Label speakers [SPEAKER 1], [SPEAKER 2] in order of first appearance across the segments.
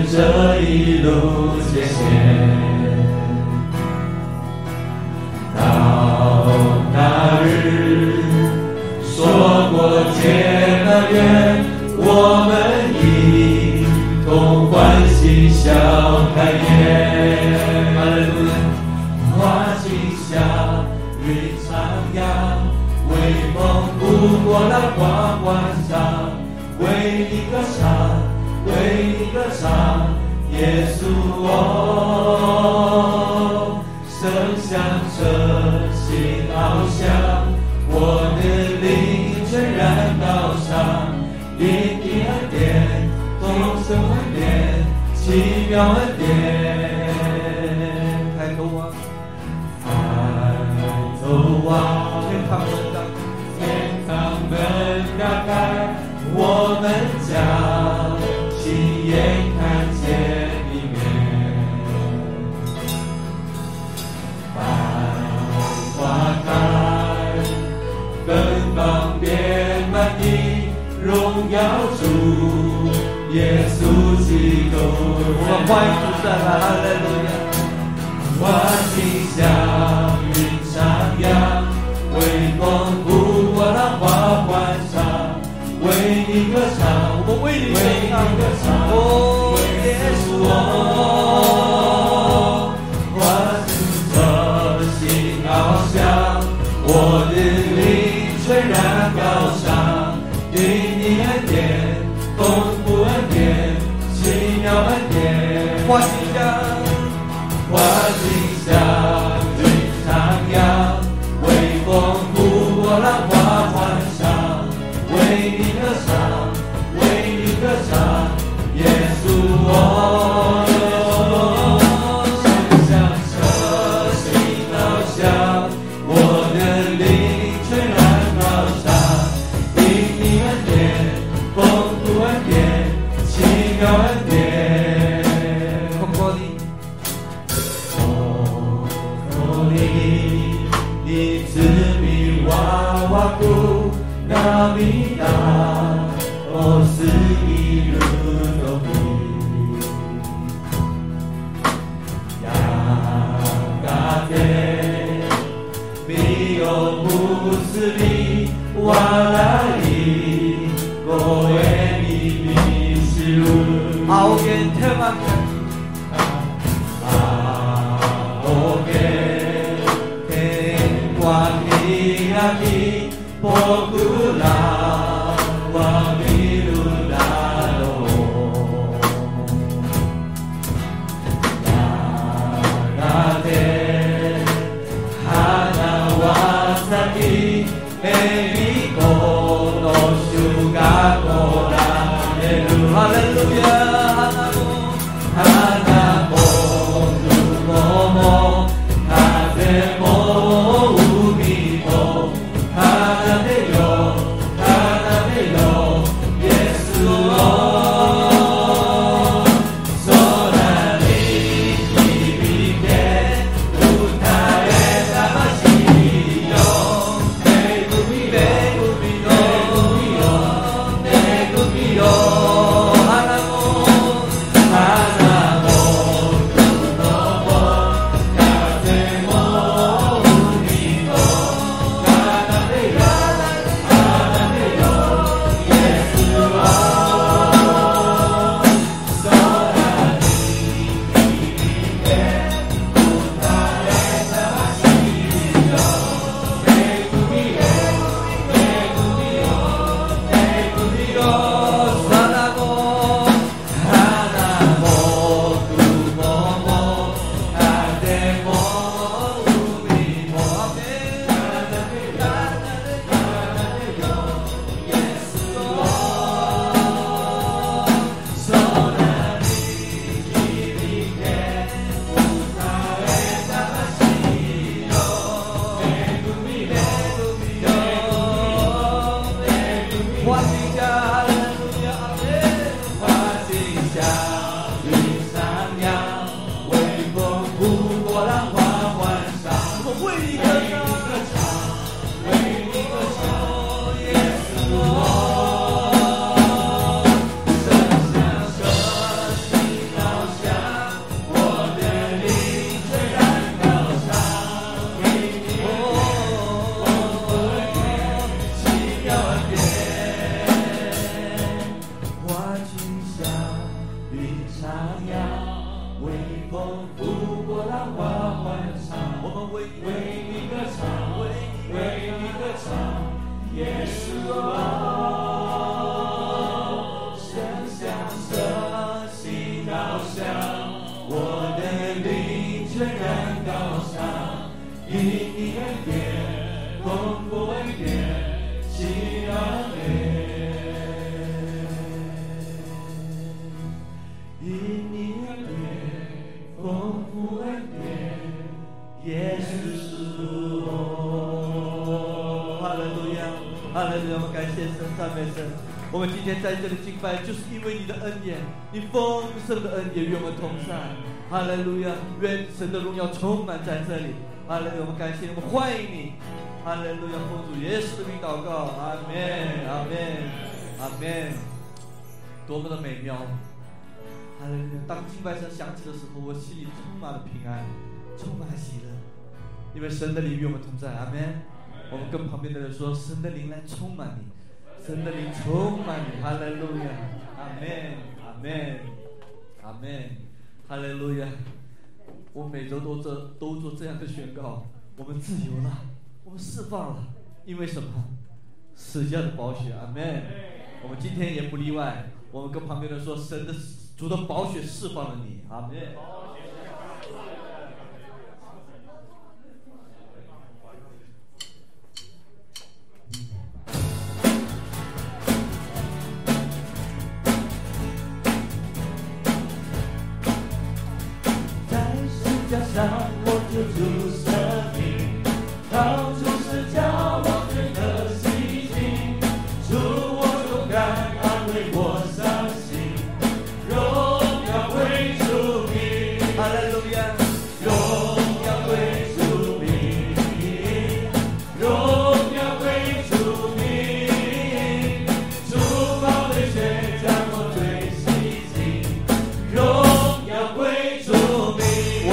[SPEAKER 1] 这一路艰险，到那日说过结了缘，我们一同欢喜笑开颜。花径下云徜徉，微风拂过了花冠上，为你歌唱，为你歌唱，耶稣哦，声响彻心翱翔，我的灵全然高尚，因你恩典，丰盛恩典，奇妙恩典。抬头望，抬头望，天堂门打开，天堂门打开，我们将亲眼看见你面。百花开，芬芳遍满你荣耀主耶稣基督。我们欢迎主再来，哈利路亚！花径下云徜徉，微风拂过了花冠上，为你歌唱，我们为你歌唱，哦，耶稣哦，欢乐心翱翔，我的灵全然高尚，因你恩典，丰富恩典，奇妙恩典。花径下，花径下云徜徉，微风拂过了花冠上，为你歌唱，为你歌唱，耶稣哦，声响彻心翱翔，我的灵全然高尚，因你恩典，丰富恩典，奇妙恩典。空空里，空里，你自比娃娃布。那米达，哦，是一路都比，呀嘎天，比有穆斯林瓦拉里，我为你迷失路。好见天马好见天光你呀你。波古拉瓦米鲁拉罗，拉德哈纳瓦萨基埃米科诺苏嘎科拉，哈利路亚，哈利路亚，哈花裙下，云徜徉，微风拂过浪花欢唱。我们为你歌唱，为你歌唱，耶稣啊，声响瑟心高响，我的灵全然高尚，因你恩典，丰富恩典，喜乐美。因你恩典，丰富恩典，耶稣。哈利路亚，哈利路亚！我们感谢神，赞美神。我们今天在这里敬拜，就是因为你的恩典，你丰盛的恩典与我们同在。哈利路亚！愿神的荣耀充满在这里。哈利路亚！我们感谢你，我们欢迎你。哈利路亚！奉主耶稣的名祷告，阿门，阿门，阿门。多么的美妙！哈利路亚！当敬拜声响起的时候，我心里充满了平安，充满了喜乐，因为神的灵与我们同在。阿门。我们跟旁边的人说，神的灵来充满你，神的灵充满你。哈利路亚！阿门，阿门，阿门，哈利路亚！我每周都做这样的宣告：我们自由了，我们释放了，因为什么？十架的宝血。阿门。我们今天也不例外。我们跟旁边的人说，神的主的宝血释放了你。阿门。加上我救主生命，靠主十架我罪得洗净，主我勇敢安慰我伤心，荣耀归主名，哈利路亚，荣耀归主名，荣耀归主名，主宝贝血将我罪洗净，荣耀归主名。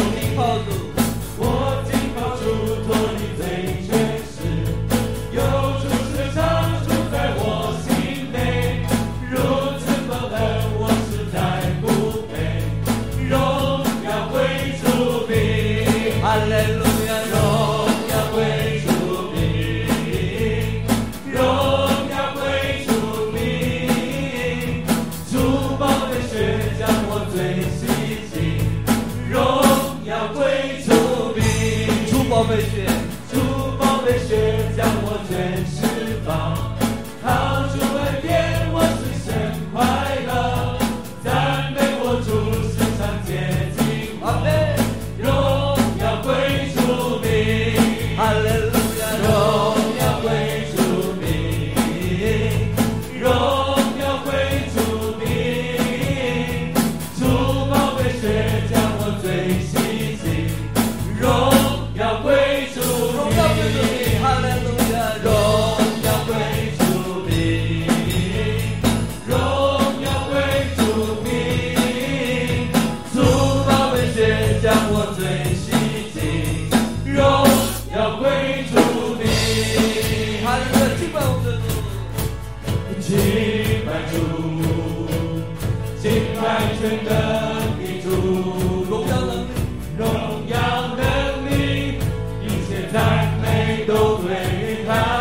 [SPEAKER 1] 我紧抱住脱离罪权势，有主时常住在我心内，如此丰恩我实在不配，荣耀归主名，哈利路亚，荣耀归主名，荣耀归主名，主宝贝血将我罪洗净，荣耀归主名，主宝贝血，主宝贝血将我全释放，靠主恩典我是神快乐，赞美我主时常接近我，荣耀归主名，哈利路亚，荣耀归主名，荣耀归主名，主宝贝血将我罪洗净，荣耀归主名，哈利路亚，荣耀归主名，荣耀归主名，主宝贝血将我罪洗净，荣耀归主名，哈利路亚，敬拜我们的主，敬拜主，敬拜全能的主，荣耀能力，荣耀能力，一切赞美都归于他。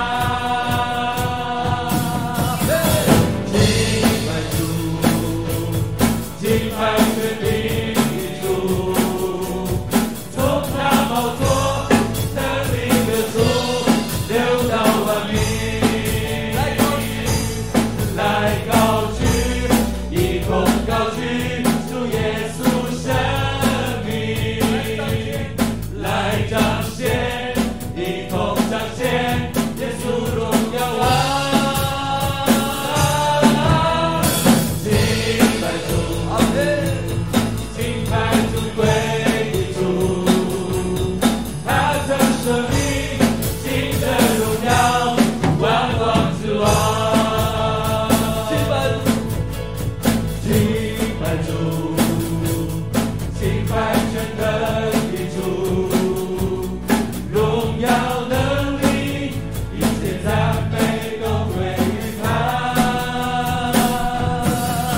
[SPEAKER 1] 敬拜主，敬拜全能的主，从他宝座生命的主流到万民，来高举，一同高举主耶稣生命，来彰显，一同彰显耶稣荣耀啊！敬拜主，阿门，敬拜主归于主，他曾生命，新的荣耀，万王之王。敬拜主，敬拜全能的主，荣耀能力，一切赞美都归于他。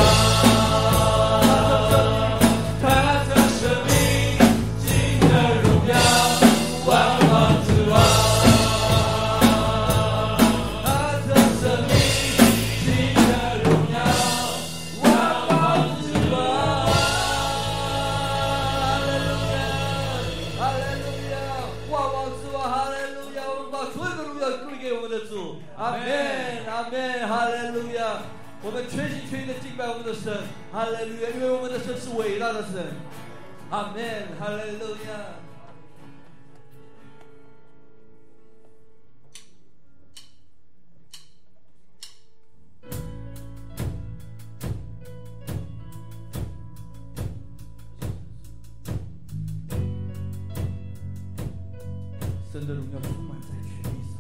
[SPEAKER 1] 我们全心全意的敬拜我们的神，哈利路亚！因为我们的神是伟大的神，阿门，哈利路亚。神的荣耀充满在全地上。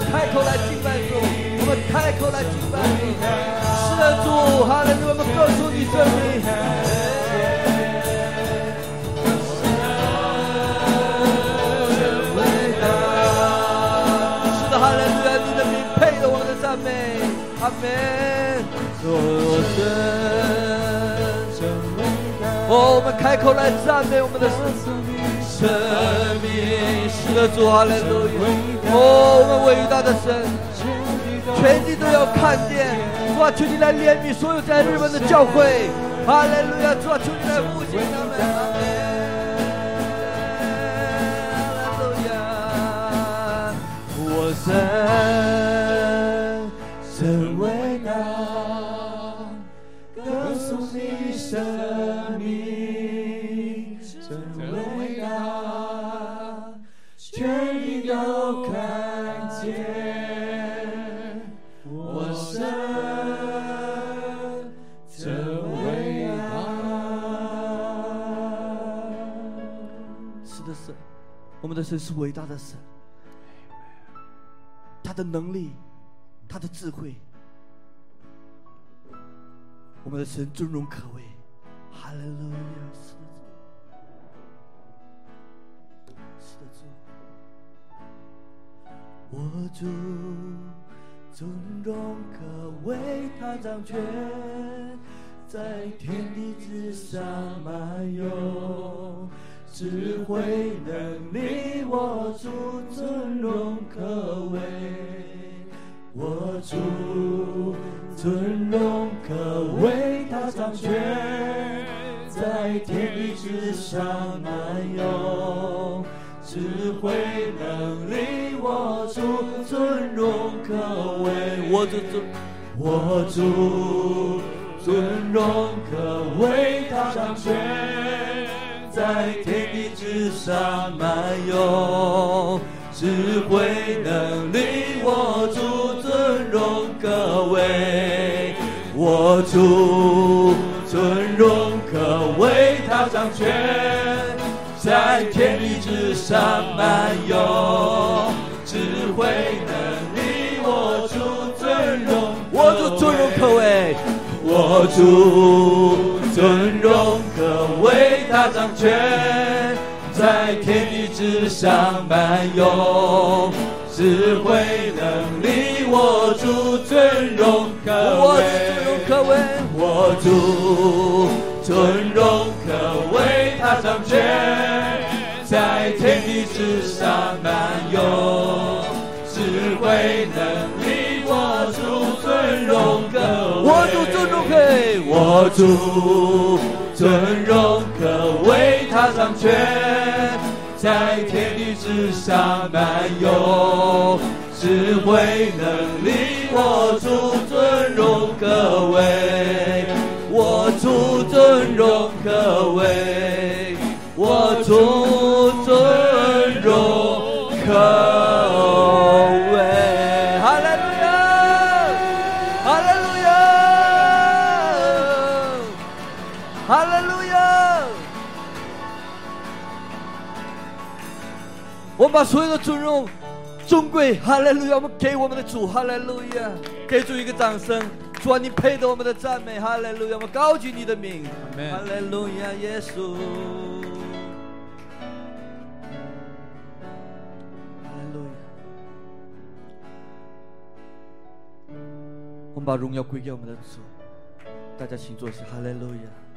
[SPEAKER 2] 开口来敬拜主，我们开口来敬拜主。是的，主，哈利路亚，我们歌颂你生命。是的，哈利路亚，你的名配得我们的赞美。阿们。我们开口来赞美我们的生命。是的，主，哈利路亚。我们伟大的神，全地都要看见。主啊，求你来怜悯所有在日本的教会。哈利路亚，主啊，求你来复兴他们。阿门。哈利路亚，我神伟大，歌颂你生命，神伟大，全地都看见，我神真伟大。是的，神，我们的神是伟大的神，他的能力，他的智慧，我们的神尊荣可畏。哈利路亚，是的主，我主尊荣可畏，他掌权在天地之上漫游，智慧能力，我主尊荣可畏。我主尊荣可畏，他掌权在天地之上漫游，智慧能力，我主尊荣可畏。我主尊荣可畏，他掌权在天地之上漫游，智慧能力，我主尊荣可畏。我主尊荣可畏，他掌权在天地之上漫游，智慧能力，我主尊荣，我主尊荣可畏。我主尊荣可畏，他掌权在天地之上漫游，智慧能力，我主尊荣可畏。我主尊荣可畏，他掌权在天地之上漫游，智慧能力，我主尊荣可畏。我主尊荣可畏。我主尊荣可畏，他掌权在天地之上漫游，智慧能力，我主尊荣可畏。我主尊荣可畏。我主尊荣可畏。哈利路亚，哈利路亚，哈利路亚。我们把所有的尊荣尊贵，哈利路亚，我们给我们的主，哈利路亚，给主一个掌声。主啊，你配得我们的赞美，哈利路亚，我们高举你的名，哈利路亚，耶稣，哈利路亚。我们把荣耀归给我们的主，大家请坐下，哈利路亚。